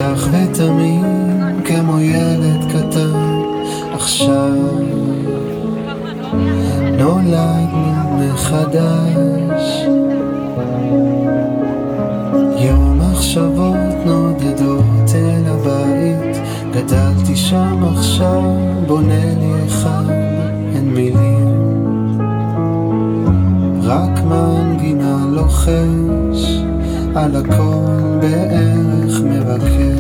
פתח ותמים כמו ילד קטן, עכשיו נולדנו מחדש. יום מחשבות נודדות אל הבית, גדלתי שם עכשיו, בונה לי אחד, אין מילים, רק מנגינה לוחש על הכל בערך.